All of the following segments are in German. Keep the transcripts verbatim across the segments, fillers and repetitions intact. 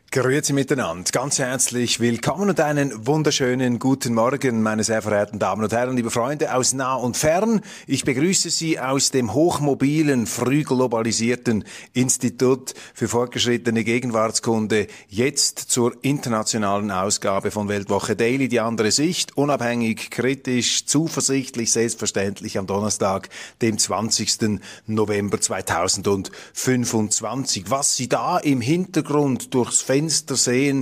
Grüezi miteinander, ganz herzlich willkommen und einen wunderschönen guten Morgen, meine sehr verehrten Damen und Herren, liebe Freunde aus nah und fern. Ich begrüße Sie aus dem hochmobilen, früh globalisierten Institut für fortgeschrittene Gegenwartskunde jetzt zur internationalen Ausgabe von Weltwoche Daily, die andere Sicht, unabhängig, kritisch, zuversichtlich, selbstverständlich am Donnerstag, dem zwanzigsten November zweitausendfünfundzwanzig. Was Sie da im Hintergrund durchs Fenster sehen,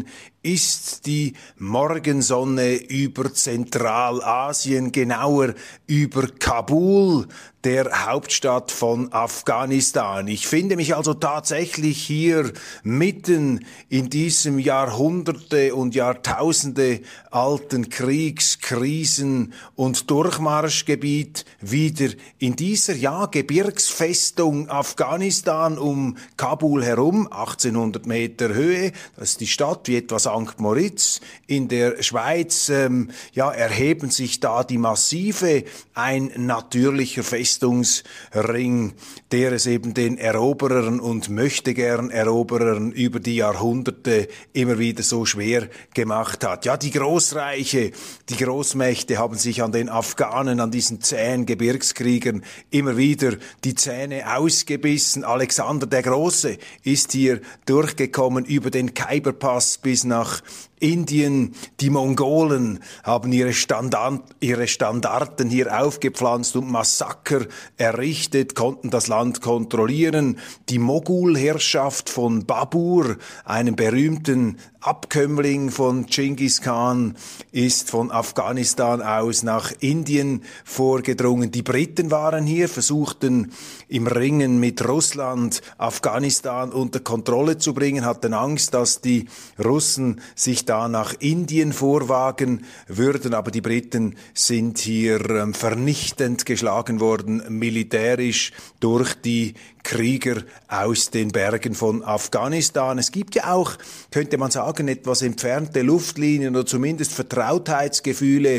ist die Morgensonne über Zentralasien, genauer über Kabul, der Hauptstadt von Afghanistan. Ich finde mich also tatsächlich hier mitten in diesem Jahrhunderte und Jahrtausende alten Kriegs-, Krisen- und Durchmarschgebiet wieder in dieser, ja, Gebirgsfestung Afghanistan um Kabul herum, achtzehnhundert Meter Höhe. Das ist die Stadt wie etwa Sankt Moritz. In der Schweiz ähm, ja, erheben sich da die Massive, ein natürlicher Festungsring, der es eben den Eroberern und möchtegern Eroberern über die Jahrhunderte immer wieder so schwer gemacht hat. Ja, die Großreiche, die Großmächte haben sich an den Afghanen, an diesen zähen Gebirgskriegern immer wieder die Zähne ausgebissen. Alexander der Große ist hier durchgekommen über den Khyberpass bis nach Indien. Die Mongolen haben ihre, Standard, ihre Standarten hier aufgepflanzt und Massaker errichtet, konnten das Land kontrollieren. Die Mogulherrschaft von Babur, einem berühmten Abkömmling von Genghis Khan, ist von Afghanistan aus nach Indien vorgedrungen. Die Briten waren hier, versuchten im Ringen mit Russland Afghanistan unter Kontrolle zu bringen, hatten Angst, dass die Russen sich da nach Indien vorwagen würden, aber die Briten sind hier ähm, vernichtend geschlagen worden, militärisch durch die Krieger aus den Bergen von Afghanistan. Es gibt ja auch, könnte man sagen, etwas entfernte Luftlinien oder zumindest Vertrautheitsgefühle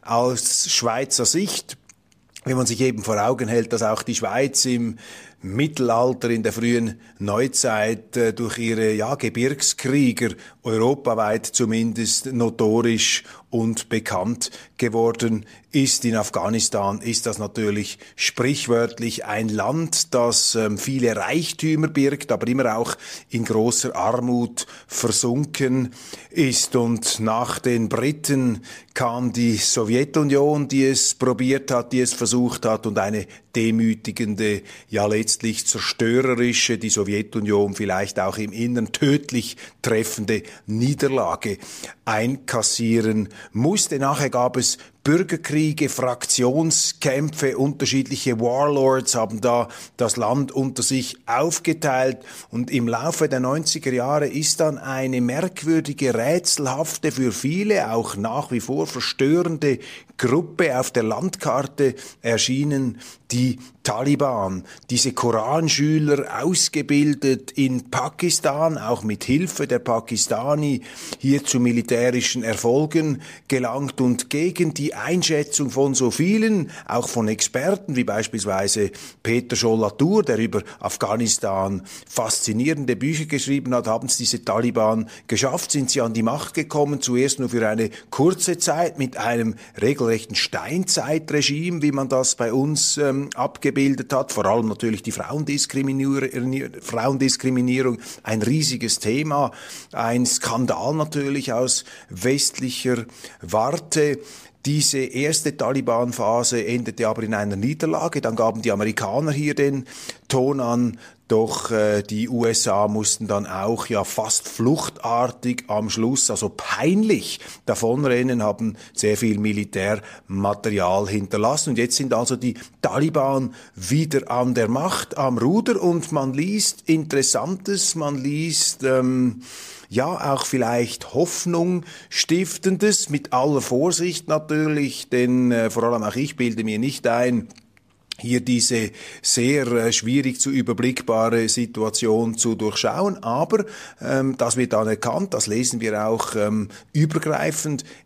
aus Schweizer Sicht, wenn man sich eben vor Augen hält, dass auch die Schweiz im Mittelalter, in der frühen Neuzeit äh, durch ihre ja, Gebirgskrieger europaweit zumindest notorisch und bekannt geworden ist. In Afghanistan ist das natürlich sprichwörtlich ein Land, das ähm, viele Reichtümer birgt, aber immer auch in großer Armut versunken ist. Und nach den Briten kam die Sowjetunion, die es probiert hat, die es versucht hat, und eine demütigende, ja letztlich zerstörerische, die Sowjetunion vielleicht auch im Innern tödlich treffende Niederlage einkassieren musste. Nachher gab es Bürgerkriege, Fraktionskämpfe, unterschiedliche Warlords haben da das Land unter sich aufgeteilt, und im Laufe der neunziger Jahre ist dann eine merkwürdige, rätselhafte, für viele auch nach wie vor verstörende Gruppe auf der Landkarte erschienen, die Taliban, diese Koranschüler, ausgebildet in Pakistan, auch mit Hilfe der Pakistani, hier zu militärischen Erfolgen gelangt und gegen die Einschätzung von so vielen, auch von Experten, wie beispielsweise Peter Scholl-Latour, der über Afghanistan faszinierende Bücher geschrieben hat, haben es diese Taliban geschafft, sind sie an die Macht gekommen, zuerst nur für eine kurze Zeit mit einem regelrechten Steinzeitregime, wie man das bei uns ähm, abgebildet hat, vor allem natürlich die Frauendiskriminierung, Frauendiskriminierung, ein riesiges Thema, ein Skandal natürlich aus westlicher Warte. Diese erste Taliban-Phase endete aber in einer Niederlage, dann gaben die Amerikaner hier den Ton an, doch äh, die U S A mussten dann auch ja fast fluchtartig am Schluss, also peinlich davonrennen, haben sehr viel Militärmaterial hinterlassen. Und jetzt sind also die Taliban wieder an der Macht, am Ruder, und man liest Interessantes, man liest ähm, ja auch vielleicht Hoffnung stiftendes, mit aller Vorsicht natürlich, denn äh, vor allem auch ich bilde mir nicht ein, hier diese sehr äh, schwierig zu überblickbare Situation zu durchschauen. Aber ähm, das wird anerkannt, das lesen wir auch ähm, übergreifend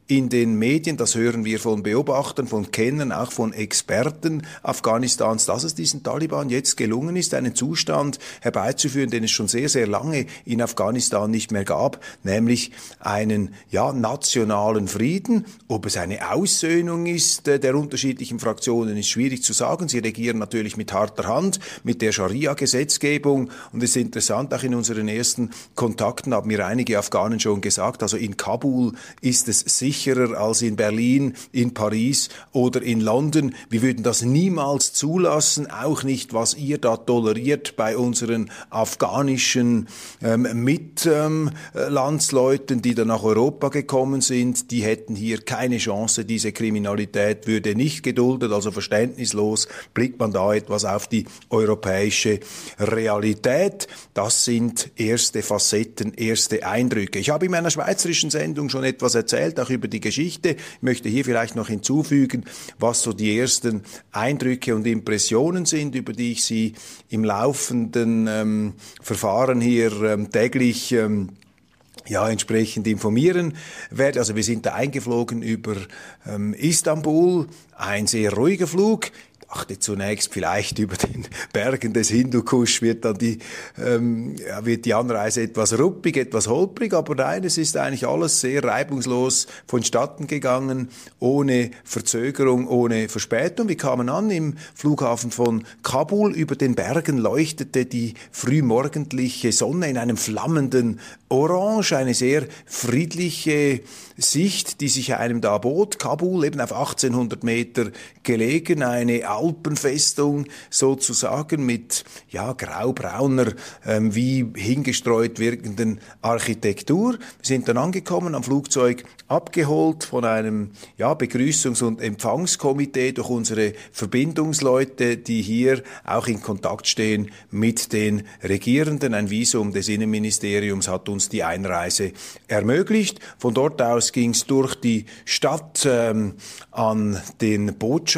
in den Medien, das hören wir von Beobachtern, von Kennern, auch von Experten Afghanistans, dass es diesen Taliban jetzt gelungen ist, einen Zustand herbeizuführen, den es schon sehr, sehr lange in Afghanistan nicht mehr gab, nämlich einen ja, nationalen Frieden. Ob es eine Aussöhnung ist äh, der unterschiedlichen Fraktionen, ist schwierig zu sagen. Sie regieren natürlich mit harter Hand, mit der Scharia-Gesetzgebung, und es ist interessant, auch in unseren ersten Kontakten haben mir einige Afghanen schon gesagt, also in Kabul ist es sicherer als in Berlin, in Paris oder in London. Wir würden das niemals zulassen, auch nicht, was ihr da toleriert bei unseren afghanischen ähm, Mitlandsleuten, ähm, die dann nach Europa gekommen sind. Die hätten hier keine Chance, diese Kriminalität würde nicht geduldet, also verständnislos blickt man da etwas auf die europäische Realität. Das sind erste Facetten, erste Eindrücke. Ich habe in meiner schweizerischen Sendung schon etwas erzählt, auch über die Geschichte. Ich möchte hier vielleicht noch hinzufügen, was so die ersten Eindrücke und Impressionen sind, über die ich Sie im laufenden ähm, Verfahren hier ähm, täglich ähm, ja, entsprechend informieren werde. Also wir sind da eingeflogen über ähm, Istanbul, ein sehr ruhiger Flug. Ich dachte zunächst vielleicht über den Bergen des Hindukusch wird dann die, ähm, ja, wird die Anreise etwas ruppig, etwas holprig, aber nein, es ist eigentlich alles sehr reibungslos vonstatten gegangen, ohne Verzögerung, ohne Verspätung. Wir kamen an im Flughafen von Kabul, über den Bergen leuchtete die frühmorgendliche Sonne in einem flammenden Orange, eine sehr friedliche Sicht, die sich einem da bot. Kabul eben auf achtzehnhundert Meter gelegen, eine Alpenfestung sozusagen mit ja graubrauner, ähm, wie hingestreut wirkenden Architektur. Wir sind dann angekommen, am Flugzeug abgeholt von einem ja Begrüßungs- und Empfangskomitee durch unsere Verbindungsleute, die hier auch in Kontakt stehen mit den Regierenden. Ein Visum des Innenministeriums hat uns die Einreise ermöglicht. Von dort aus ging es durch die Stadt ähm, an den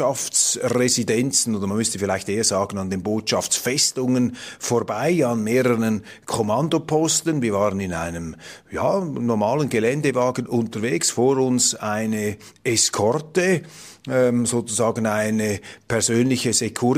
Botschaftsresidenzen, oder man müsste vielleicht eher sagen an den Botschaftsfestungen vorbei, an mehreren Kommandoposten. Wir waren in einem ja, normalen Geländewagen unterwegs, vor uns eine Eskorte, ähm, sozusagen eine persönliche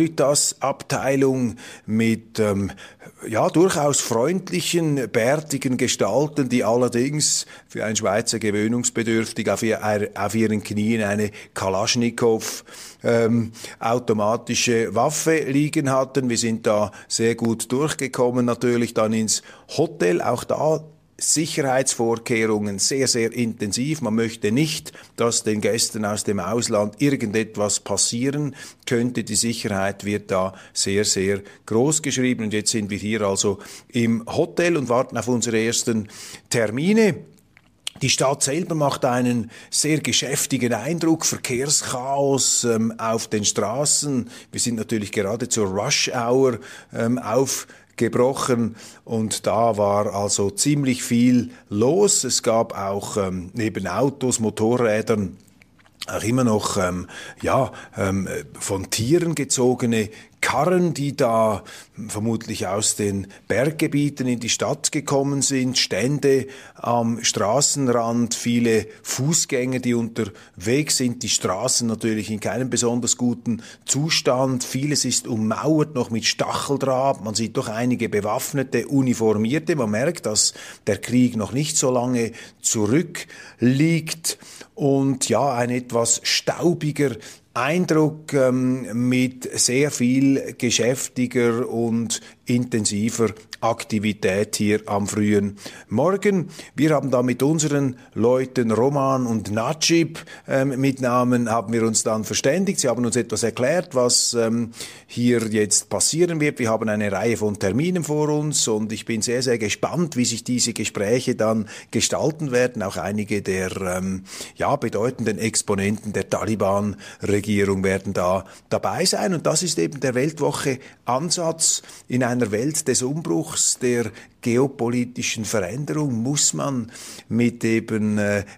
Securitas-Abteilung mit ähm, ja durchaus freundlichen, bärtigen Gestalten, die allerdings für einen Schweizer gewöhnungsbedürftig auf, ihr, auf ihren Knien eine Kalaschnikow ähm, automatische Waffe liegen hatten. Wir sind da sehr gut durchgekommen, natürlich dann ins Hotel, auch da Sicherheitsvorkehrungen sehr, sehr intensiv. Man möchte nicht, dass den Gästen aus dem Ausland irgendetwas passieren könnte. Die Sicherheit wird da sehr, sehr groß geschrieben. Und jetzt sind wir hier also im Hotel und warten auf unsere ersten Termine. Die Stadt selber macht einen sehr geschäftigen Eindruck, Verkehrschaos ähm, auf den Straßen. Wir sind natürlich gerade zur Rush Hour ähm, auf gebrochen und da war also ziemlich viel los. Es gab auch ähm, neben Autos, Motorrädern auch immer noch ähm, ja ähm, von Tieren gezogene Karren, die da vermutlich aus den Berggebieten in die Stadt gekommen sind, Stände am Straßenrand, viele Fußgänger, die unterwegs sind, die Straßen natürlich in keinem besonders guten Zustand, vieles ist ummauert noch mit Stacheldraht, man sieht doch einige bewaffnete, uniformierte, man merkt, dass der Krieg noch nicht so lange zurückliegt und ja, ein etwas staubiger Eindruck ähm, mit sehr viel geschäftiger und intensiver Aktivität hier am frühen Morgen. Wir haben da mit unseren Leuten Roman und Najib ähm, mit Namen haben wir uns dann verständigt. Sie haben uns etwas erklärt, was ähm, hier jetzt passieren wird. Wir haben eine Reihe von Terminen vor uns und ich bin sehr, sehr gespannt, wie sich diese Gespräche dann gestalten werden. Auch einige der ähm, ja, bedeutenden Exponenten der Taliban-Regierung werden da dabei sein. Und das ist eben der Weltwoche-Ansatz. In einer Welt des Umbruchs, der geopolitischen Veränderung muss man mit eben äh,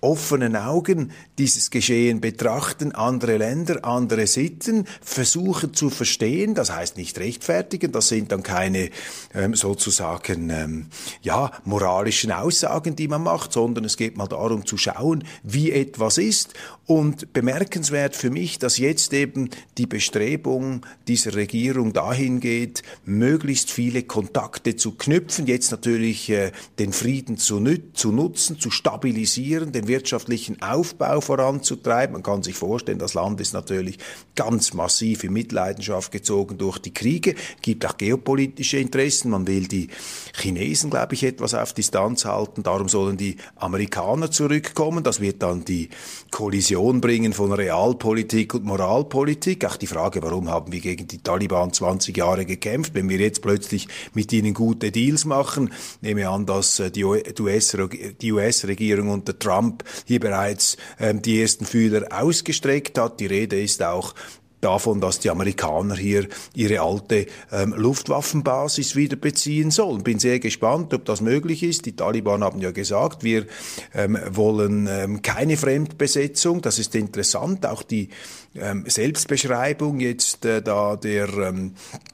offenen Augen dieses Geschehen betrachten, andere Länder, andere Sitten, versuchen zu verstehen, das heißt nicht rechtfertigen, das sind dann keine ähm, sozusagen ähm, ja, moralischen Aussagen, die man macht, sondern es geht mal darum zu schauen, wie etwas ist. Und bemerkenswert für mich, dass jetzt eben die Bestrebung dieser Regierung dahin geht, möglichst viele Kontakte zu knüpfen, jetzt natürlich äh, den Frieden zu, nü- zu nutzen, zu stabilisieren, den wirtschaftlichen Aufbau voranzutreiben. Man kann sich vorstellen, das Land ist natürlich ganz massiv in Mitleidenschaft gezogen durch die Kriege, gibt auch geopolitische Interessen. Man will die Chinesen, glaube ich, etwas auf Distanz halten. Darum sollen die Amerikaner zurückkommen. Das wird dann die Kollision bringen von Realpolitik und Moralpolitik. Auch die Frage, warum haben wir gegen die Taliban zwanzig Jahre gekämpft, wenn wir jetzt plötzlich mit ihnen gute Deals machen. Ich nehme an, dass die U S-Regierung unter Trump hier bereits ähm, die ersten Fühler ausgestreckt hat. Die Rede ist auch davon, dass die Amerikaner hier ihre alte ähm, Luftwaffenbasis wieder beziehen sollen. Bin sehr gespannt, ob das möglich ist. Die Taliban haben ja gesagt, wir ähm, wollen ähm, keine Fremdbesetzung. Das ist interessant. Auch die ähm, Selbstbeschreibung jetzt äh, da der ähm,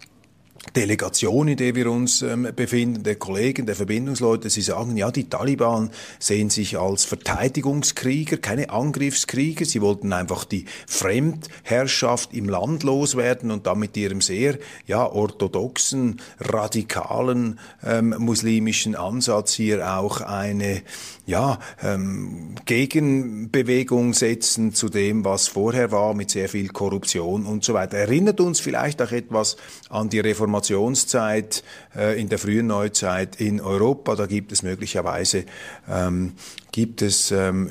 Delegation, in der wir uns ähm, befinden, der Kollegen, der Verbindungsleute, sie sagen, ja, die Taliban sehen sich als Verteidigungskrieger, keine Angriffskrieger. Sie wollten einfach die Fremdherrschaft im Land loswerden und dann mit ihrem sehr ja, orthodoxen, radikalen ähm, muslimischen Ansatz hier auch eine ja, ähm, Gegenbewegung setzen zu dem, was vorher war, mit sehr viel Korruption und so weiter. Erinnert uns vielleicht auch etwas an die Reformationszeit äh, in der frühen Neuzeit in Europa. Da gibt es möglicherweise ähm, gibt es ähm,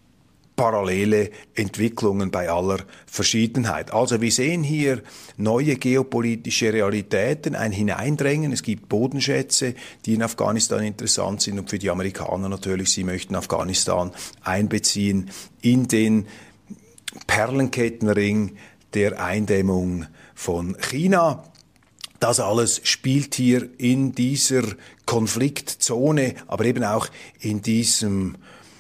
parallele Entwicklungen bei aller Verschiedenheit. Also wir sehen hier neue geopolitische Realitäten, ein Hineindrängen. Es gibt Bodenschätze, die in Afghanistan interessant sind und für die Amerikaner natürlich, sie möchten Afghanistan einbeziehen in den Perlenkettenring der Eindämmung von China. Das alles spielt hier in dieser Konfliktzone, aber eben auch in diesem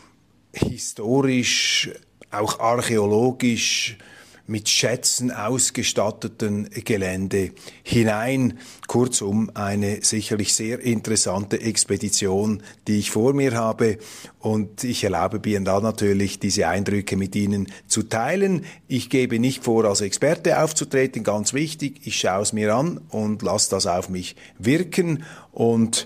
historisch, auch archäologisch mit Schätzen ausgestatteten Gelände hinein. Kurzum, eine sicherlich sehr interessante Expedition, die ich vor mir habe. Und ich erlaube mir dann natürlich, diese Eindrücke mit Ihnen zu teilen. Ich gebe nicht vor, als Experte aufzutreten, ganz wichtig. Ich schaue es mir an und lasse das auf mich wirken. Und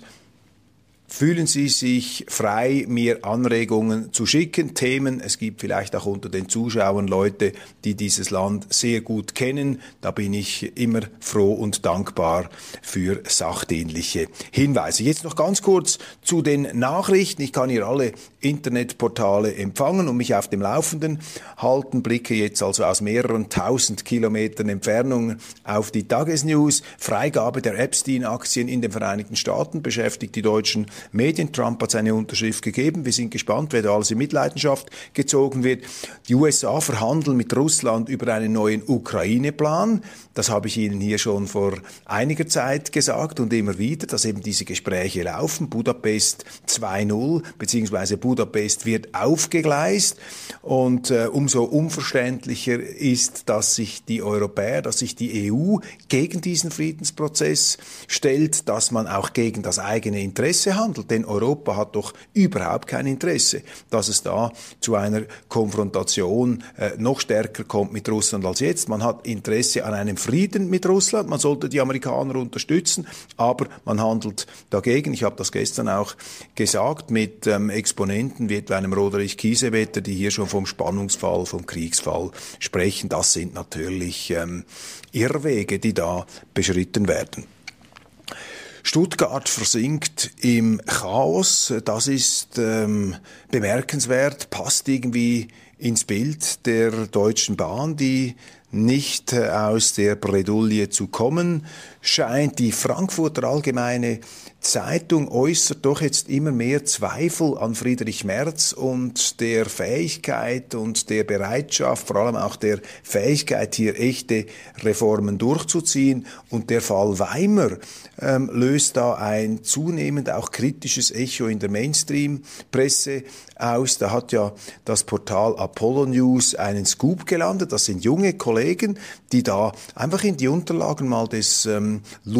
fühlen Sie sich frei, mir Anregungen zu schicken, Themen. Es gibt vielleicht auch unter den Zuschauern Leute, die dieses Land sehr gut kennen. Da bin ich immer froh und dankbar für sachdienliche Hinweise. Jetzt noch ganz kurz zu den Nachrichten. Ich kann hier alle Internetportale empfangen und mich auf dem Laufenden halten. Blicke jetzt also aus mehreren tausend Kilometern Entfernung auf die Tagesnews. Freigabe der Epstein-Aktien in den Vereinigten Staaten beschäftigt die deutschen Medien. Trump hat seine Unterschrift gegeben. Wir sind gespannt, wer da alles in Mitleidenschaft gezogen wird. Die U S A verhandeln mit Russland über einen neuen Ukraine-Plan. Das habe ich Ihnen hier schon vor einiger Zeit gesagt und immer wieder, dass eben diese Gespräche laufen. Budapest zwei null, beziehungsweise Budapest wird aufgegleist. Und äh, umso unverständlicher ist, dass sich die Europäer, dass sich die E U gegen diesen Friedensprozess stellt, dass man auch gegen das eigene Interesse handelt. Denn Europa hat doch überhaupt kein Interesse, dass es da zu einer Konfrontation äh, noch stärker kommt mit Russland als jetzt. Man hat Interesse an einem Frieden mit Russland. Man sollte die Amerikaner unterstützen, aber man handelt dagegen. Ich habe das gestern auch gesagt mit ähm, Exponenten wie etwa einem Roderich Kiesewetter, die hier schon vom Spannungsfall, vom Kriegsfall sprechen. Das sind natürlich ähm, Irrwege, die da beschritten werden. Stuttgart versinkt im Chaos. Das ist ähm, bemerkenswert, passt irgendwie ins Bild der Deutschen Bahn, die nicht äh, aus der Bredouille zu kommen scheint. Die Frankfurter Allgemeine Zeitung äußert doch jetzt immer mehr Zweifel an Friedrich Merz und der Fähigkeit und der Bereitschaft, vor allem auch der Fähigkeit, hier echte Reformen durchzuziehen. Und der Fall Weimer ähm, löst da ein zunehmend auch kritisches Echo in der Mainstream-Presse aus. Da hat ja das Portal Apollo News einen Scoop gelandet. Das sind junge Kollegen, die da einfach in die Unterlagen mal des ähm,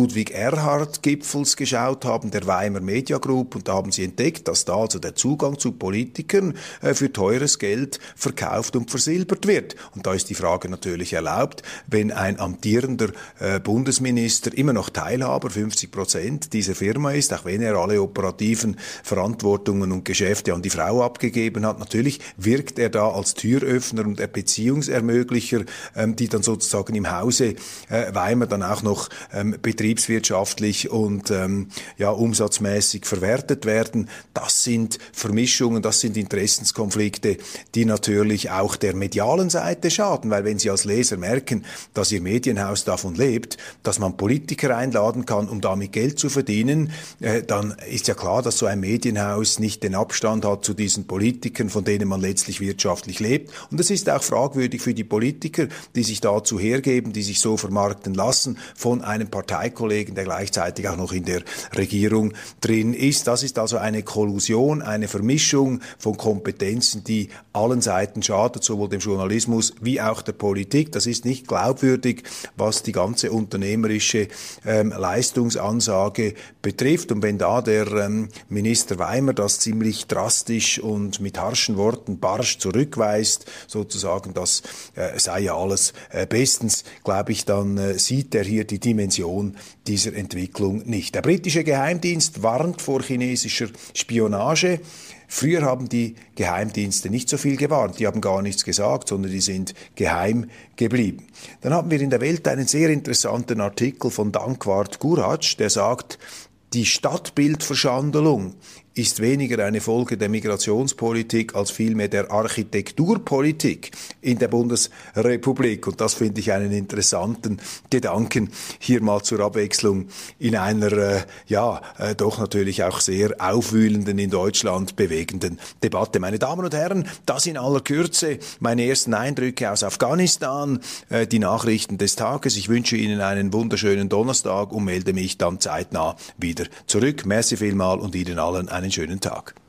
Ludwig-Erhard-Gipfels geschaut haben, der Weimar Media Group, und da haben sie entdeckt, dass da also der Zugang zu Politikern äh, für teures Geld verkauft und versilbert wird. Und da ist die Frage natürlich erlaubt, wenn ein amtierender äh, Bundesminister immer noch Teilhaber, fünfzig Prozent dieser Firma ist, auch wenn er alle operativen Verantwortungen und Geschäfte an die Frau abgegeben hat. Natürlich wirkt er da als Türöffner und der Beziehungsermöglicher, ähm, die dann sozusagen im Hause äh, Weimar dann auch noch ähm, betriebswirtschaftlich und ähm, ja umsatzmäßig verwertet werden. Das sind Vermischungen, das sind Interessenskonflikte, die natürlich auch der medialen Seite schaden, weil wenn Sie als Leser merken, dass Ihr Medienhaus davon lebt, dass man Politiker einladen kann, um damit Geld zu verdienen, äh, dann ist ja klar, dass so ein Medienhaus nicht den Abstand hat zu diesen Politikern, von denen man letztlich wirtschaftlich lebt. Und es ist auch fragwürdig für die Politiker, die sich dazu hergeben, die sich so vermarkten lassen von einem Parteikollegen, der gleichzeitig auch noch in der Regierung drin ist. Das ist also eine Kollusion, eine Vermischung von Kompetenzen, die allen Seiten schadet, sowohl dem Journalismus wie auch der Politik. Das ist nicht glaubwürdig, was die ganze unternehmerische ähm, Leistungsansage betrifft. Und wenn da der ähm, Minister Weimar das ziemlich drastisch und mit harschen Worten barsch zurückweist, sozusagen, das äh, sei ja alles äh, bestens, glaube ich, dann äh, sieht er hier die Dimension dieser Entwicklung nicht. Der britische Geheimdienst warnt vor chinesischer Spionage. Früher haben die Geheimdienste nicht so viel gewarnt, die haben gar nichts gesagt, sondern die sind geheim geblieben. Dann haben wir in der Welt einen sehr interessanten Artikel von Dankwart Gurac, der sagt, die Stadtbildverschandelung ist weniger eine Folge der Migrationspolitik als vielmehr der Architekturpolitik in der Bundesrepublik. Und das finde ich einen interessanten Gedanken, hier mal zur Abwechslung in einer, äh, ja, äh, doch natürlich auch sehr aufwühlenden, in Deutschland bewegenden Debatte. Meine Damen und Herren, das in aller Kürze meine ersten Eindrücke aus Afghanistan, äh, die Nachrichten des Tages. Ich wünsche Ihnen einen wunderschönen Donnerstag und melde mich dann zeitnah wieder zurück. Merci vielmal und Ihnen allen einen schönen Tag.